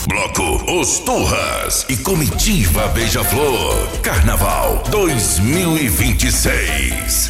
Bloco Os Turras e Comitiva Beija-Flor. Carnaval 2026.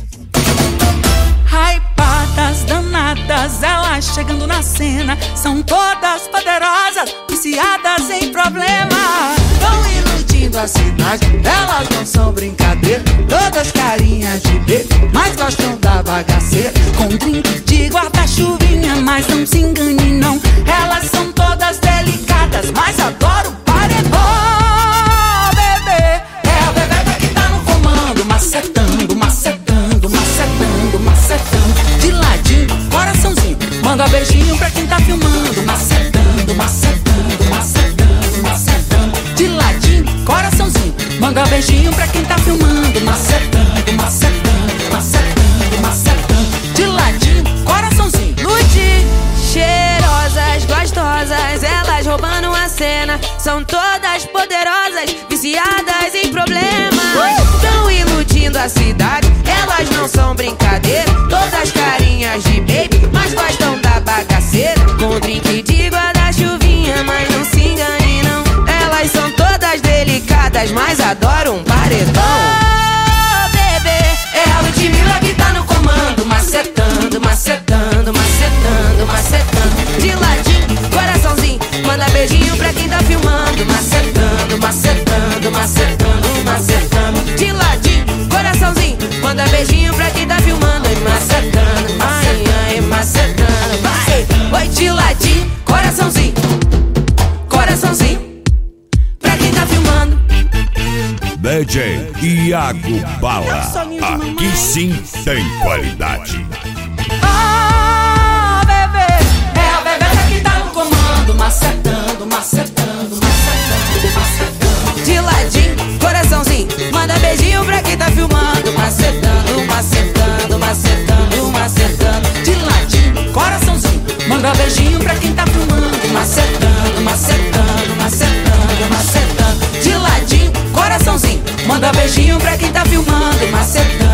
Hypadas, danadas, elas chegando na cena. São todas poderosas, viciadas em problema. Vão iludindo a cidade, elas não são brincadeira. Todas carinhas de bebê, mas gostam da bagaceira. Com drink de guarda-chuvinha, mas não se engane não. Elas são todas delicadas, mas adoram paredão. Bebê, é o bebê que tá no comando. Macetando, macetando, macetando, macetando. De ladinho, coraçãozinho, manda beijinho pra quem tá filmando. Macetando, macetando, macetando, macetando. De ladinho, coraçãozinho, manda beijinho pra quem tá filmando. Macetando, macetando, macetando, macetando. De ladinho, coraçãozinho. Ludi, cheirosas, gostosas, elas roubando a cena. São todas poderosas, viciadas em problemas. Tão iludindo a cidade, elas não são brincadeira. Todas carinhas de baby, mas gostam da bagaceira. Com drink de guarda-chuvinha, mas não se engane não. Elas são todas delicadas, mas adoram um paredão. Oh, bebê, é a Ludmilla que tá no comando. Macetando, macetando, macetando, macetando. De ladinho, coraçãozinho, manda beijinho pra quem tá filmando. Macetando, macetando, macetando, macetando. De ladinho, coraçãozinho, manda beijinho pra quem tá filmando. E macetando, ai, ai, macetando, vai. Oi, de ladinho, coraçãozinho, coraçãozinho, pra quem tá filmando. DJ Iago Bala. Aqui sim tem qualidade. Ah, bebê, é a bebê que tá no comando. Macetando, macetando, macetando, macetando. De ladinho, coraçãozinho, manda beijinho pra quem tá filmando. Macetando, macetando, macetando, macetando. De ladinho, coraçãozinho, manda beijinho pra quem tá filmando. Macetando, macetando, macetando, macetando. De ladinho, coraçãozinho, manda beijinho pra quem tá filmando. Macetando.